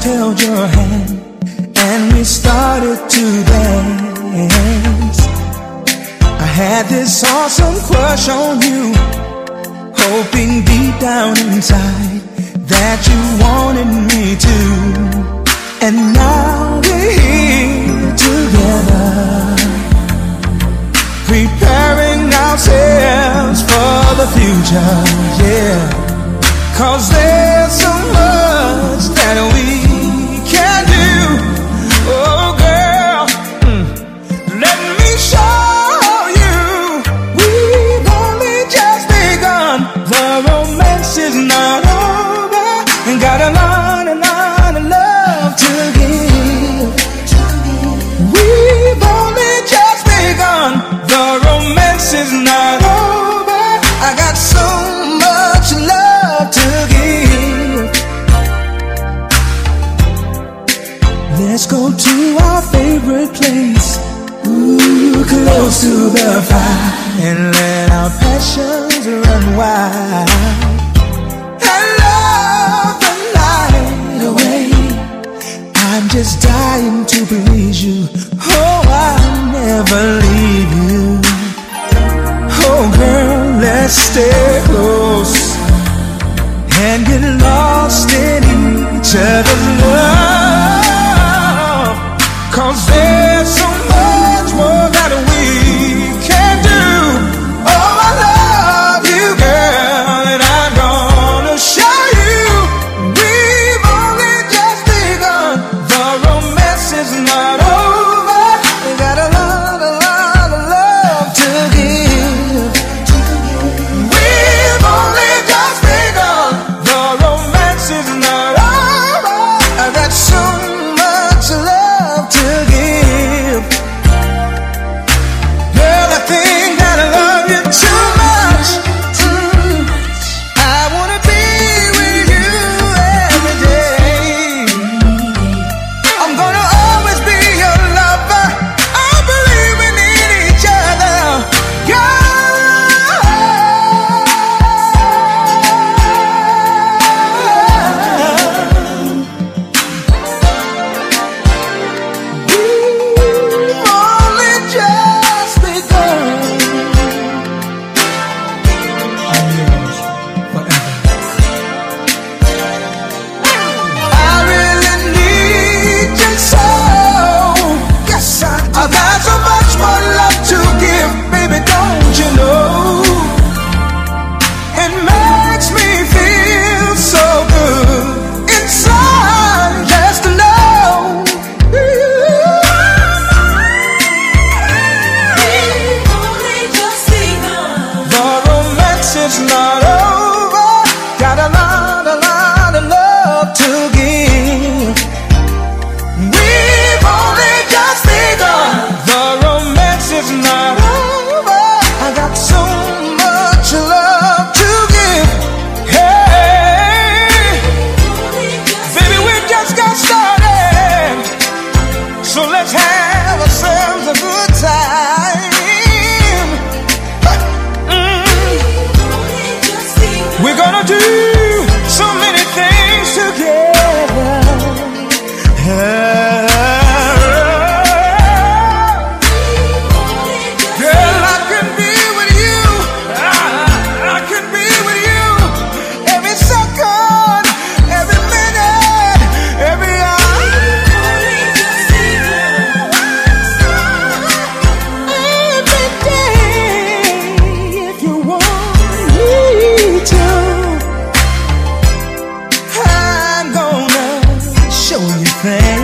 just held your hand and we started to dance. I had this awesome crush on you, hoping deep down inside that you wanted me to. And now we're here together, preparing ourselves for the future, yeah. 'Cause there's so much that we can do. Oh girl, let me show you. We've only just begun. The romance is not over, and got a lot of love to give. We've only just begun. The romance is not over. I got so much love to give. Let's go to our favorite place, ooh, close to the fire, and let our passions run wild and love the night away. I'm just dying to please you. Oh, I'll never leave you. Oh girl, let's stay close and get lost in each other.